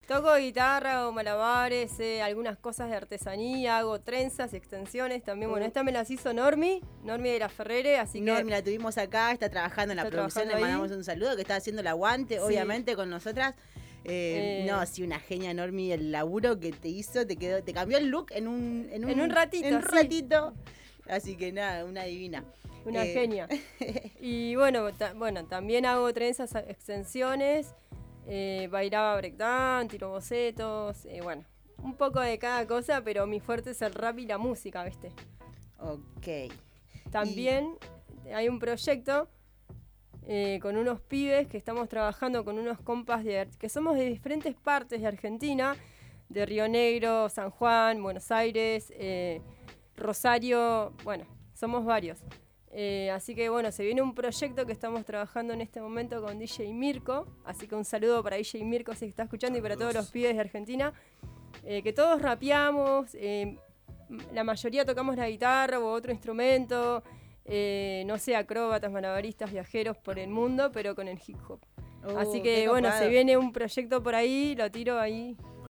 Toco guitarra, hago malabares, algunas cosas de artesanía, hago trenzas, extensiones también. Bueno, esta me las hizo Normi de la Ferrere, así que... Normi la tuvimos acá, está trabajando en la producción, le mandamos un saludo, que está haciendo el aguante, obviamente, con nosotras. No, sí, una genia, Normi, el laburo que te hizo, te cambió el look en un ratito. En un ratito. Así que nada, una divina. Una genia. Y bueno, también hago trenzas, extensiones, bailaba breakdance, tiro bocetos, bueno, un poco de cada cosa, pero mi fuerte es el rap y la música, ¿viste? Ok. También hay un proyecto con unos pibes que estamos trabajando con unos compas que somos de diferentes partes de Argentina, de Río Negro, San Juan, Buenos Aires, Rosario, bueno, somos varios. Así que bueno, se viene un proyecto que estamos trabajando en este momento con DJ Mirko, así que un saludo para DJ Mirko si está escuchando. Saludos. Y para todos los pibes de Argentina, que todos rapeamos, la mayoría tocamos la guitarra o otro instrumento, no sé, acróbatas, malabaristas, viajeros por el mundo, pero con el hip hop. Así que bueno, se viene un proyecto por ahí, lo tiro ahí